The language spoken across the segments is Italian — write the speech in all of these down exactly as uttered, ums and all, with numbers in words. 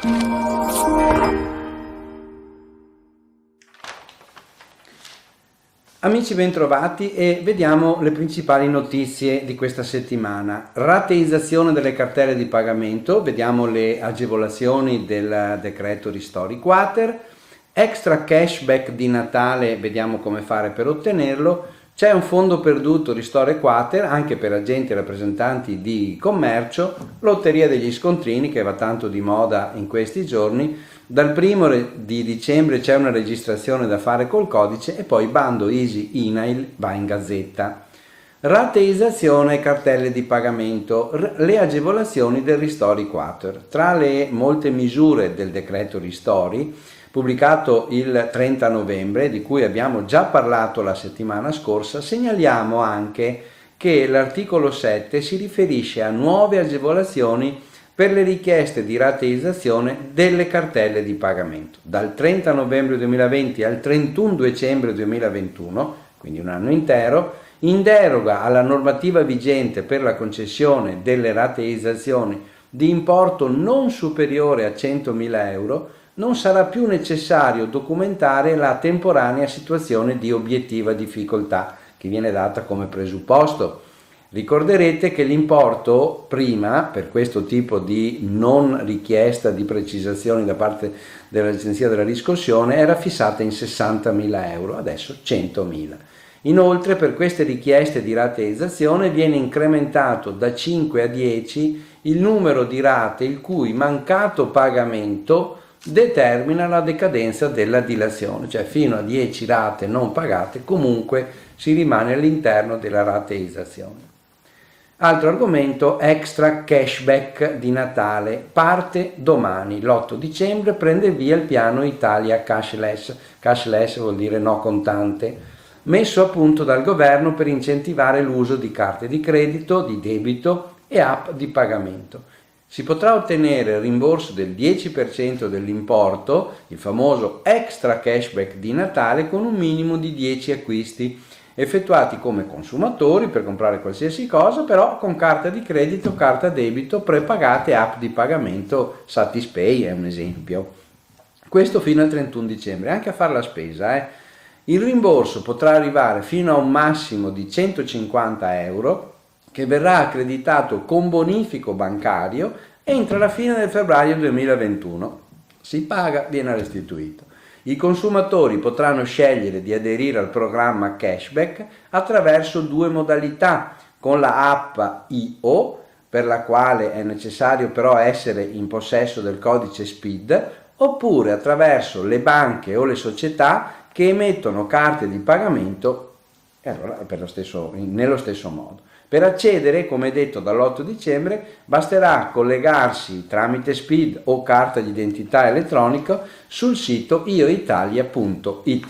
Amici, bentrovati e vediamo le principali notizie di questa settimana. Rateizzazione delle cartelle di pagamento, vediamo le agevolazioni del decreto ristori quater, extra cashback di Natale, vediamo come fare per ottenerlo, c'è un fondo perduto ristori quater anche per agenti e rappresentanti di commercio, lotteria degli scontrini che va tanto di moda in questi giorni. Dal primo di dicembre c'è una registrazione da fare col codice e poi bando Easy I N A I L va in gazzetta. Rateizzazione e cartelle di pagamento, le agevolazioni del ristori quater. Tra le molte misure del decreto ristori, pubblicato il trenta novembre, di cui abbiamo già parlato la settimana scorsa, segnaliamo anche che l'articolo sette si riferisce a nuove agevolazioni per le richieste di rateizzazione delle cartelle di pagamento. Dal trenta novembre duemilaventi al trentuno dicembre duemilaventuno, quindi un anno intero, in deroga alla normativa vigente per la concessione delle rateizzazioni di importo non superiore a centomila euro, non sarà più necessario documentare la temporanea situazione di obiettiva difficoltà, che viene data come presupposto. Ricorderete che l'importo prima, per questo tipo di non richiesta di precisazioni da parte dell'Agenzia della Riscossione, era fissata in sessantamila euro, adesso centomila. Inoltre, per queste richieste di rateizzazione viene incrementato da cinque a dieci il numero di rate il cui mancato pagamento determina la decadenza della dilazione, cioè fino a dieci rate non pagate comunque si rimane all'interno della rateizzazione. Altro argomento, extra cashback di Natale, parte domani, l'otto dicembre prende via il piano Italia cashless, cashless vuol dire no contante, messo a punto dal governo per incentivare l'uso di carte di credito, di debito e app di pagamento. Si potrà ottenere il rimborso del dieci per cento dell'importo, il famoso extra cashback di Natale, con un minimo di dieci acquisti effettuati come consumatori per comprare qualsiasi cosa, però con carta di credito, carta debito, prepagate, app di pagamento, Satispay è un esempio. Questo fino al trentuno dicembre, anche a fare la spesa. Eh. Il rimborso potrà arrivare fino a un massimo di centocinquanta euro, che verrà accreditato con bonifico bancario entro la fine del febbraio duemilaventuno. Si paga, viene restituito. I consumatori potranno scegliere di aderire al programma cashback attraverso due modalità, con la app I O, per la quale è necessario però essere in possesso del codice S P I D, oppure attraverso le banche o le società che emettono carte di pagamento e allora per lo stesso, nello stesso modo. Per accedere, come detto dall'otto dicembre, basterà collegarsi tramite S P I D o carta d'identità elettronica sul sito ioitalia punto it.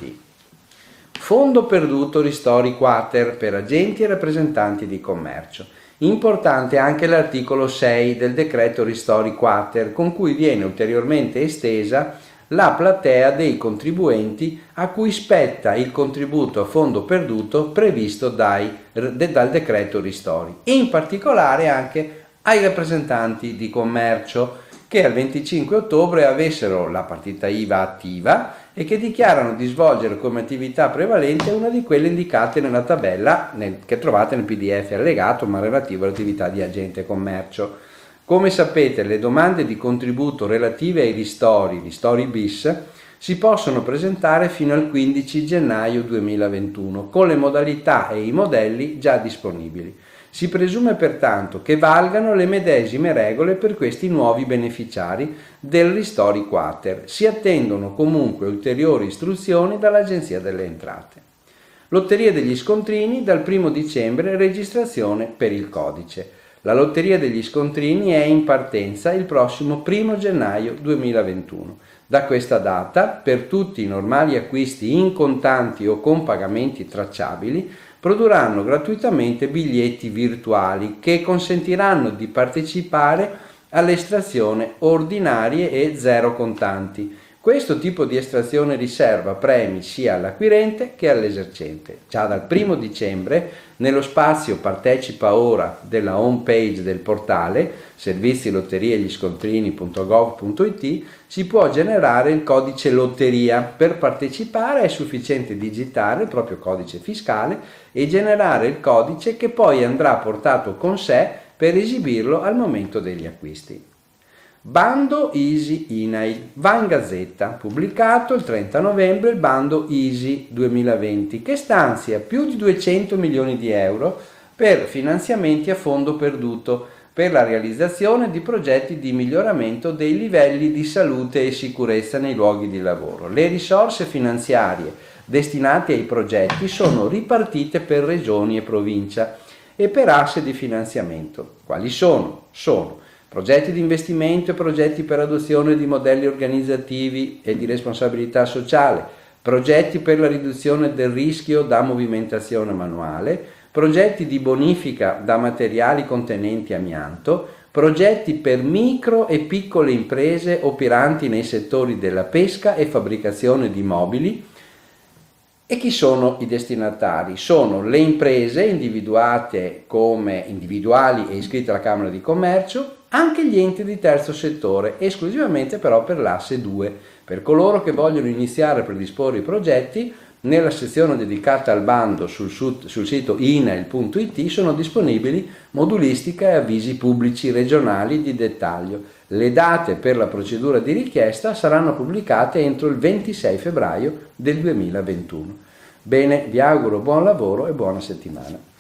Fondo perduto ristori quater per agenti e rappresentanti di commercio. Importante anche l'articolo sei del decreto ristori quater, con cui viene ulteriormente estesa la platea dei contribuenti a cui spetta il contributo a fondo perduto previsto dai, de, dal decreto ristori, e in particolare anche ai rappresentanti di commercio che al venticinque ottobre avessero la partita I V A attiva e che dichiarano di svolgere come attività prevalente una di quelle indicate nella tabella nel, che trovate nel P D F allegato, ma relativo all'attività di agente commercio. Come sapete, le domande di contributo relative ai ristori, ristori bis, si possono presentare fino al quindici gennaio duemilaventuno con le modalità e i modelli già disponibili. Si presume pertanto che valgano le medesime regole per questi nuovi beneficiari del ristori quater. Si attendono comunque ulteriori istruzioni dall'Agenzia delle Entrate. Lotteria degli scontrini, dal primo dicembre registrazione per il codice. La lotteria degli scontrini è in partenza il prossimo primo gennaio duemilaventuno. Da questa data, per tutti i normali acquisti in contanti o con pagamenti tracciabili, produrranno gratuitamente biglietti virtuali che consentiranno di partecipare all'estrazione ordinarie e zero contanti. Questo tipo di estrazione riserva premi sia all'acquirente che all'esercente. Già dal primo dicembre, nello spazio Partecipa ora della home page del portale servizi lotterie gli scontrini punto gov punto it si può generare il codice lotteria. Per partecipare è sufficiente digitare il proprio codice fiscale e generare il codice che poi andrà portato con sé per esibirlo al momento degli acquisti. Bando Easy I N A I L. Va in Gazzetta, pubblicato il trenta novembre il bando Easy duemilaventi che stanzia più di duecento milioni di euro per finanziamenti a fondo perduto per la realizzazione di progetti di miglioramento dei livelli di salute e sicurezza nei luoghi di lavoro. Le risorse finanziarie destinate ai progetti sono ripartite per regioni e provincia e per asse di finanziamento. Quali sono? Sono progetti di investimento e progetti per adozione di modelli organizzativi e di responsabilità sociale, progetti per la riduzione del rischio da movimentazione manuale, progetti di bonifica da materiali contenenti amianto, progetti per micro e piccole imprese operanti nei settori della pesca e fabbricazione di mobili. E chi sono i destinatari? Sono le imprese individuate come individuali e iscritte alla Camera di Commercio, anche gli enti di terzo settore, esclusivamente però per l'asse due. Per coloro che vogliono iniziare a predisporre i progetti, nella sezione dedicata al bando sul, sul sito I N A I L punto it sono disponibili modulistica e avvisi pubblici regionali di dettaglio. Le date per la procedura di richiesta saranno pubblicate entro il ventisei febbraio del duemilaventuno. Bene, vi auguro buon lavoro e buona settimana.